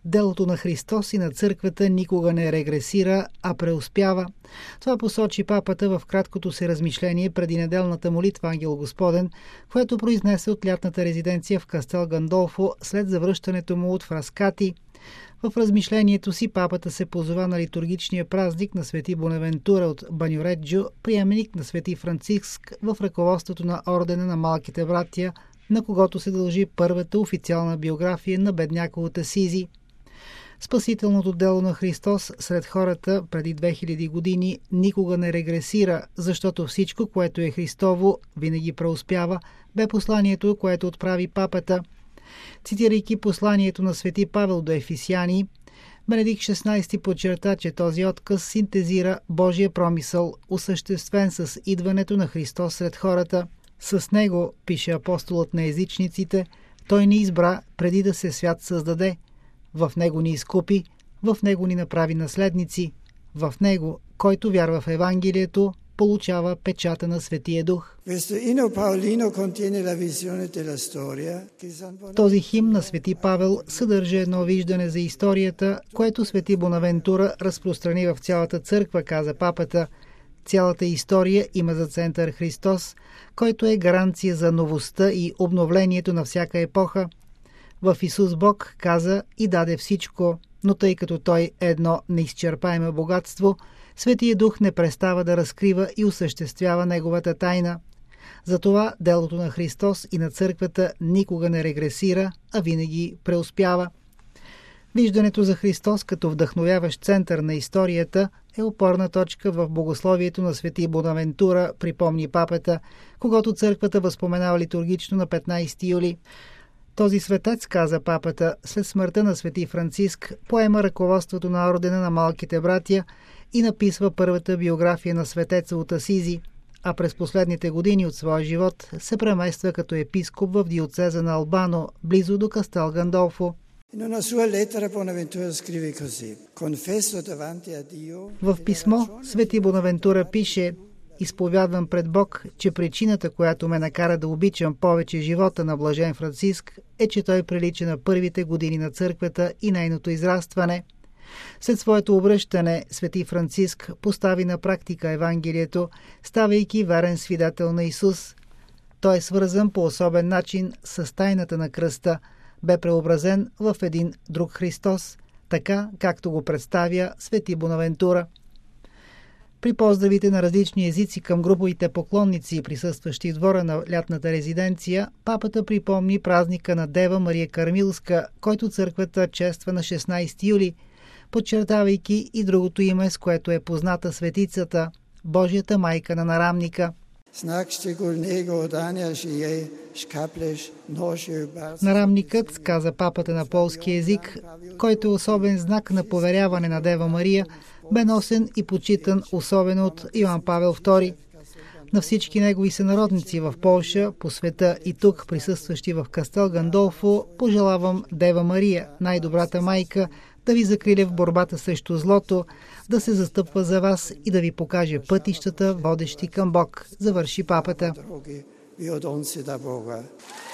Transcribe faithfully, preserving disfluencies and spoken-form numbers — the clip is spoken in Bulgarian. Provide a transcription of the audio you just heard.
делото на Христос и на църквата никога не регресира, а преуспява. Това посочи папата в краткото си размишление преди неделната молитва Ангел Господен, което произнесе от лятната резиденция в Кастел Гандолфо след завръщането му от Фраскати. В размишлението си папата се позова на литургичния празник на свети Бонавентура от Баньореджо, приеменик на свети Франциск в ръководството на ордена на малките братия, на когото се дължи първата официална биография на бедняка от Асизи. Спасителното дело на Христос сред хората преди две хиляди години никога не регресира, защото всичко, което е Христово, винаги преуспява, бе посланието, което отправи папата. Цитирайки посланието на свети Павел до Ефисяни, Бенедикт шестнадесети подчерта, че този отказ синтезира Божия промисъл, осъществен с идването на Христос сред хората. С него, пише апостолът на езичниците, той ни избра преди да се свят създаде. В него ни изкупи, в него ни направи наследници. В него, който вярва в Евангелието, получава печата на Светия Дух. Този химн на свети Павел съдържа едно виждане за историята, което свети Бонавентура разпространи в цялата църква, каза папата. Цялата история има за център Христос, който е гаранция за новостта и обновлението на всяка епоха. В Исус Бог каза и даде всичко, но тъй като Той е едно неизчерпаемо богатство, Светия Дух не престава да разкрива и осъществява Неговата тайна. Затова делото на Христос и на църквата никога не регресира, а винаги преуспява. Виждането за Христос като вдъхновяващ център на историята е опорна точка в богословието на свети Бонавентура, припомни папата, когато църквата възпоменава литургично на петнадесети юли. Този светец, каза папата, след смъртта на свети Франциск, поема ръководството на ордена на малките братия и написва първата биография на светеца от Асизи, а през последните години от своя живот се премества като епископ в диоцеза на Албано, близо до Кастел Гандолфо. В писмо свети Бонавентура пише: изповядвам пред Бог, че причината, която ме накара да обичам повече живота на блажен Франциск, е, че той прилича на първите години на църквата и нейното израстване. След своето обръщане, свети Франциск постави на практика Евангелието, ставайки верен свидетел на Исус. Той е свързан по особен начин с тайната на кръста, бе преобразен в един друг Христос, така както го представя свети Бонавентура. При поздравите на различни езици към груповите поклонници, присъстващи в двора на лятната резиденция, папата припомни празника на Дева Мария Кармилска, който църквата чества на шестнадесети юли, подчертавайки и другото име, с което е позната светицата – Божията майка на нарамника. Нарамникът, каза папата на полски език, който е особен знак на поверяване на Дева Мария, бе носен и почитан особено от Йоан Павел втори. На всички негови сънародници в Полша, по света и тук, присъстващи в Кастел Гандолфо, пожелавам Дева Мария, най-добрата майка, да ви закриля в борбата срещу злото, да се застъпва за вас и да ви покаже пътищата, водещи към Бог, завърши папата.